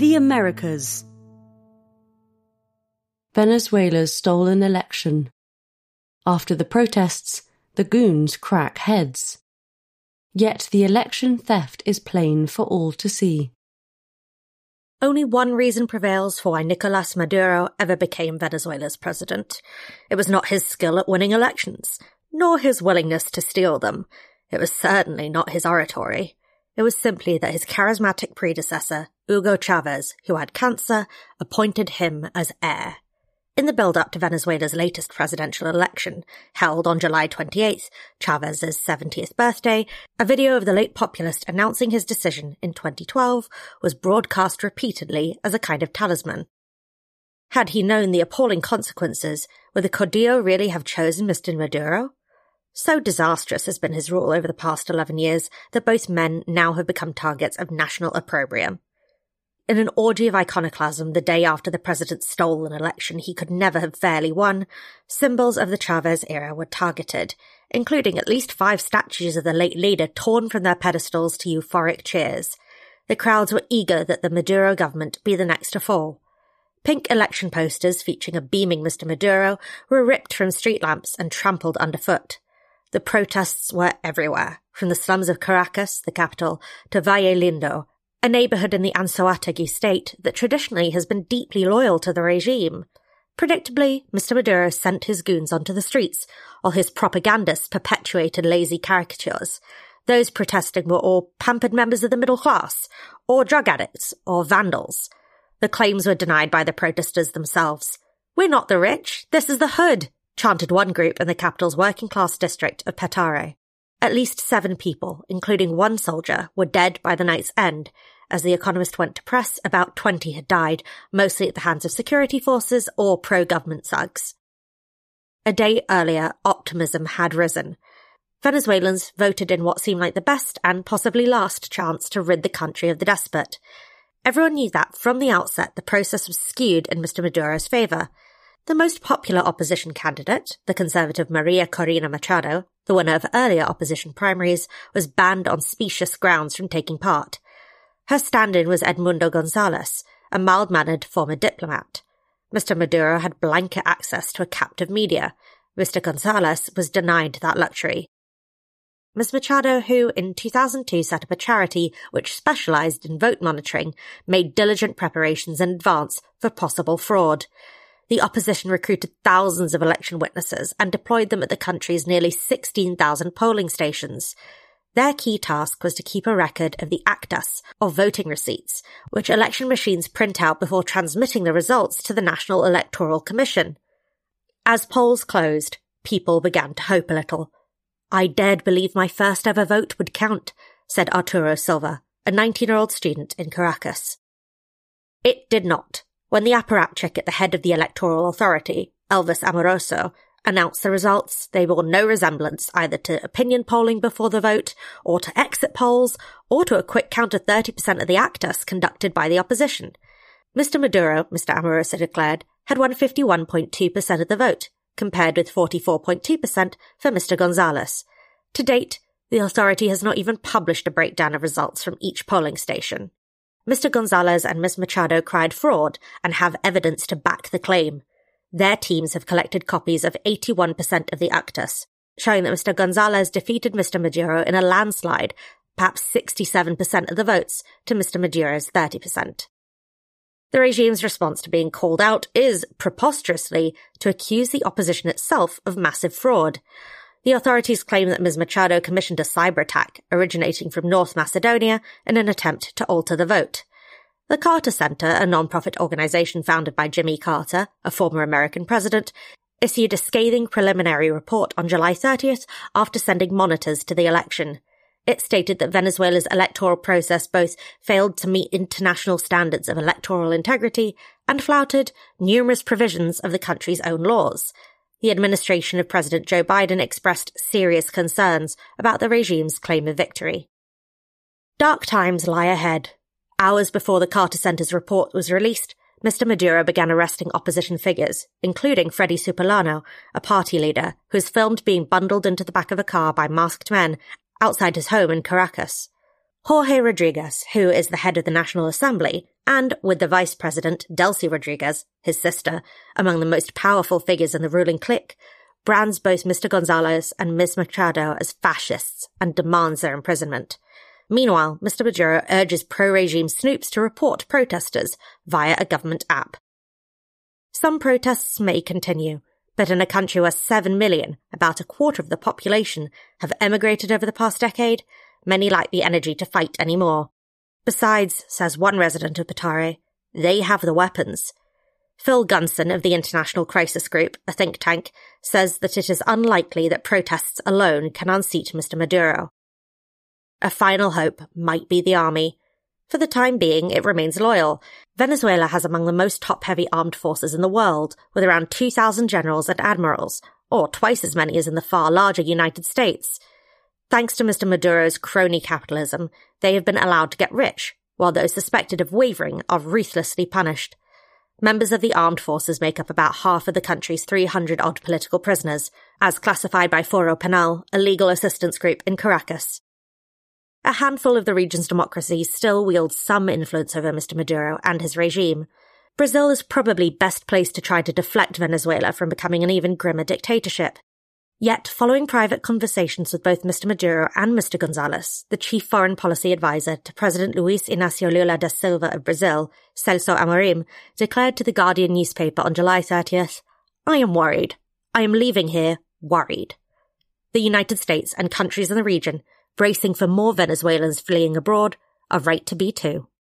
The Americas. Venezuela's stolen election. After the protests, the goons crack heads. Yet the election theft is plain for all to see. Only one reason prevails for why Nicolás Maduro ever became Venezuela's president. It was not his skill at winning elections, nor his willingness to steal them. It was certainly not his oratory. It was simply that his charismatic predecessor, Hugo Chavez, who had cancer, appointed him as heir. In the build-up to Venezuela's latest presidential election, held on July 28th, Chavez's 70th birthday, a video of the late populist announcing his decision in 2012 was broadcast repeatedly as a kind of talisman. Had he known the appalling consequences, would the Caudillo really have chosen Mr. Maduro? So disastrous has been his rule over the past 11 years that both men now have become targets of national opprobrium. In an orgy of iconoclasm the day after the president stole an election he could never have fairly won, symbols of the Chavez era were targeted, including at least 5 statues of the late leader torn from their pedestals to euphoric cheers. The crowds were eager that the Maduro government be the next to fall. Pink election posters featuring a beaming Mr. Maduro were ripped from street lamps and trampled underfoot. The protests were everywhere, from the slums of Caracas, the capital, to Valle Lindo, a neighbourhood in the Anzoátegui state that traditionally has been deeply loyal to the regime. Predictably, Mr. Maduro sent his goons onto the streets, while his propagandists perpetuated lazy caricatures. Those protesting were all pampered members of the middle class, or drug addicts, or vandals. The claims were denied by the protesters themselves. "We're not the rich, this is the hood," chanted one group in the capital's working-class district of Petare. At least 7 people, including 1 soldier, were dead by the night's end. As The Economist went to press, about 20 had died, mostly at the hands of security forces or pro-government thugs. A day earlier, optimism had risen. Venezuelans voted in what seemed like the best and possibly last chance to rid the country of the despot. Everyone knew that, from the outset, the process was skewed in Mr. Maduro's favour. The most popular opposition candidate, the conservative Maria Corina Machado, the winner of earlier opposition primaries, was banned on specious grounds from taking part. Her stand-in was Edmundo González, a mild-mannered former diplomat. Mr. Maduro had blanket access to a captive media. Mr. González was denied that luxury. Ms. Machado, who in 2002 set up a charity which specialised in vote monitoring, made diligent preparations in advance for possible fraud. The opposition recruited thousands of election witnesses and deployed them at the country's nearly 16,000 polling stations. Their key task was to keep a record of the actas, or voting receipts, which election machines print out before transmitting the results to the National Electoral Commission. As polls closed, people began to hope a little. "I dared believe my first ever vote would count," said Arturo Silva, a 19-year-old student in Caracas. It did not. When the apparatchik at the head of the electoral authority, Elvis Amoroso, announced the results, they bore no resemblance either to opinion polling before the vote, or to exit polls, or to a quick count of 30% of the actas conducted by the opposition. Mr. Maduro, Mr. Amoroso declared, had won 51.2% of the vote, compared with 44.2% for Mr. González. To date, the authority has not even published a breakdown of results from each polling station. Mr. González and Ms. Machado cried fraud and have evidence to back the claim. Their teams have collected copies of 81% of the actas, showing that Mr. González defeated Mr. Maduro in a landslide, perhaps 67% of the votes, to Mr. Maduro's 30%. The regime's response to being called out is, preposterously, to accuse the opposition itself of massive fraud. The authorities claim that Ms. Machado commissioned a cyber attack originating from North Macedonia in an attempt to alter the vote. The Carter Center, a non-profit organization founded by Jimmy Carter, a former American president, issued a scathing preliminary report on July 30th after sending monitors to the election. It stated that Venezuela's electoral process both failed to meet international standards of electoral integrity and flouted numerous provisions of the country's own laws. The administration of President Joe Biden expressed serious concerns about the regime's claim of victory. Dark times lie ahead. Hours before the Carter Center's report was released, Mr. Maduro began arresting opposition figures, including Freddy Supolano, a party leader, who was filmed being bundled into the back of a car by masked men outside his home in Caracas. Jorge Rodriguez, who is the head of the National Assembly, and with the vice president, Delcy Rodriguez, his sister, among the most powerful figures in the ruling clique, brands both Mr. Gonzalez and Ms. Machado as fascists and demands their imprisonment. Meanwhile, Mr. Maduro urges pro-regime snoops to report protesters via a government app. Some protests may continue, but in a country where 7 million, about a quarter of the population, have emigrated over the past decade, many lack the energy to fight anymore. Besides, says one resident of Petare, they have the weapons. Phil Gunson of the International Crisis Group, a think tank, says that it is unlikely that protests alone can unseat Mr. Maduro. A final hope might be the army. For the time being, it remains loyal. Venezuela has among the most top-heavy armed forces in the world, with around 2,000 generals and admirals, or twice as many as in the far larger United States. Thanks to Mr. Maduro's crony capitalism, they have been allowed to get rich, while those suspected of wavering are ruthlessly punished. Members of the armed forces make up about half of the country's 300-odd political prisoners, as classified by Foro Penal, a legal assistance group in Caracas. A handful of the region's democracies still wield some influence over Mr. Maduro and his regime. Brazil is probably best placed to try to deflect Venezuela from becoming an even grimmer dictatorship. Yet, following private conversations with both Mr. Maduro and Mr. Gonzalez, the chief foreign policy advisor to President Luis Inácio Lula da Silva of Brazil, Celso Amorim, declared to the Guardian newspaper on July 30th, "I am worried. I am leaving here worried." The United States and countries in the region, bracing for more Venezuelans fleeing abroad, are right to be too.